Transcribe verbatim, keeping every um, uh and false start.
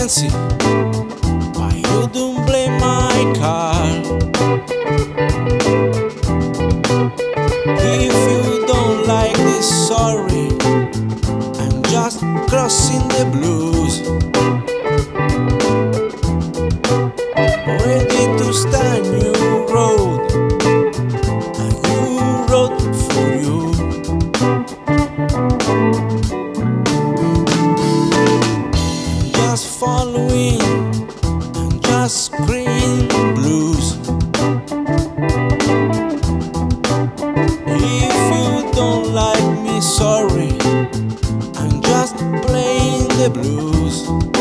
fancy, why you don't blame my car? If you don't like this, sorry, I'm just crossing the blues, ready to start new road, a new road for you. I'm just following, I'm just screaming blues. If you don't like me, sorry, I'm just playing the blues.